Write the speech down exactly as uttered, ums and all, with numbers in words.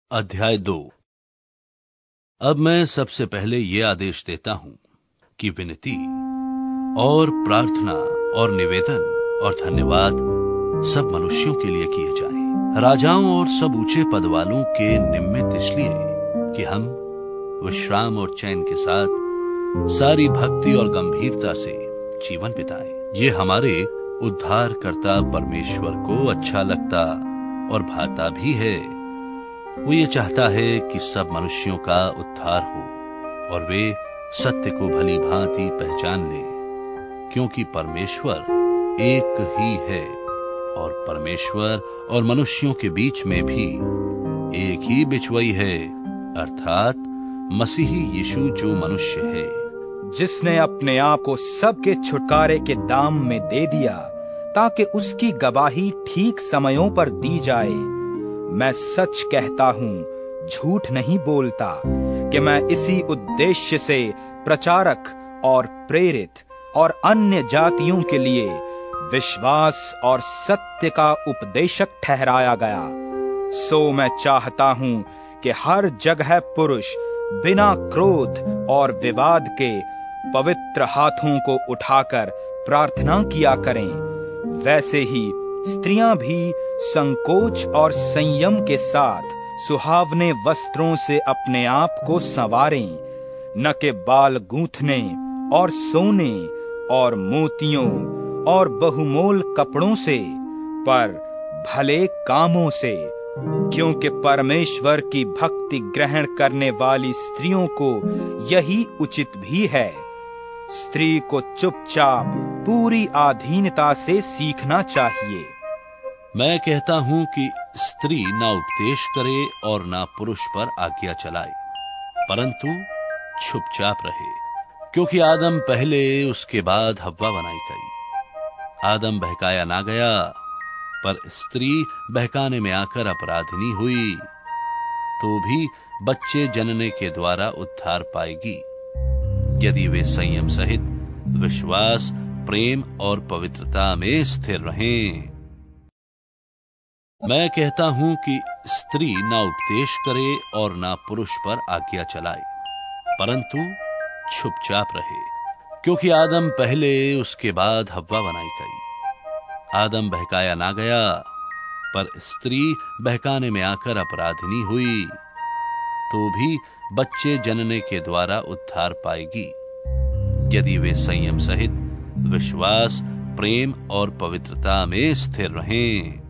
अध्याय दो। अब मैं सबसे पहले ये आदेश देता हूं कि विनती और प्रार्थना और निवेदन और धन्यवाद सब मनुष्यों के लिए किए जाएं, राजाओं और सब ऊंचे पद वालों के निमित्त, इसलिए कि हम विश्राम और चैन के साथ सारी भक्ति और गंभीरता से जीवन बिताएं। ये हमारे उद्धारकर्ता परमेश्वर को अच्छा लगता और भाता भी है। वो ये चाहता है कि सब मनुष्यों का उद्धार हो और वे सत्य को भली भांति पहचान लें, क्योंकि परमेश्वर एक ही है और परमेश्वर और मनुष्यों के बीच में भी एक ही बिचवई है, अर्थात मसीही यीशु जो मनुष्य है, जिसने अपने आप को सबके छुटकारे के दाम में दे दिया ताकि उसकी गवाही ठीक समयों पर दी जाए। मैं सच कहता हूं, झूठ नहीं बोलता, कि मैं इसी उद्देश्य से प्रचारक और प्रेरित और अन्य जातियों के लिए विश्वास और सत्य का उपदेशक ठहराया गया। सो मैं चाहता हूं कि हर जगह पुरुष बिना क्रोध और विवाद के पवित्र हाथों को उठाकर प्रार्थना किया करें। वैसे ही स्त्रियां भी संकोच और संयम के साथ सुहावने वस्त्रों से अपने आप को संवारें, न कि बाल गूंथने और सोने और मोतियों और बहुमोल कपड़ों से, पर भले कामों से, क्योंकि परमेश्वर की भक्ति ग्रहण करने वाली स्त्रियों को यही उचित भी है। स्त्री को चुपचाप पूरी अधीनता से सीखना चाहिए। मैं कहता हूं कि स्त्री ना उपदेश करे और ना पुरुष पर आज्ञा चलाए, परंतु चुपचाप रहे, क्योंकि आदम पहले, उसके बाद हव्वा बनाई गई। आदम बहकाया ना गया, पर स्त्री बहकाने में आकर अपराधिनी हुई। तो भी बच्चे जनने के द्वारा उद्धार पाएगी, यदि वे संयम सहित विश्वास, प्रेम और पवित्रता में स्थिर रहें। मैं कहता हूं कि स्त्री ना उपदेश करे और ना पुरुष पर आज्ञा चलाए, परंतु चुपचाप रहे, क्योंकि आदम पहले, उसके बाद हव्वा बनाई गई। आदम बहकाया ना गया, पर स्त्री बहकाने में आकर अपराधिनी हुई। तो भी बच्चे जनने के द्वारा उद्धार पाएगी, यदि वे संयम सहित विश्वास, प्रेम और पवित्रता में स्थिर रहें।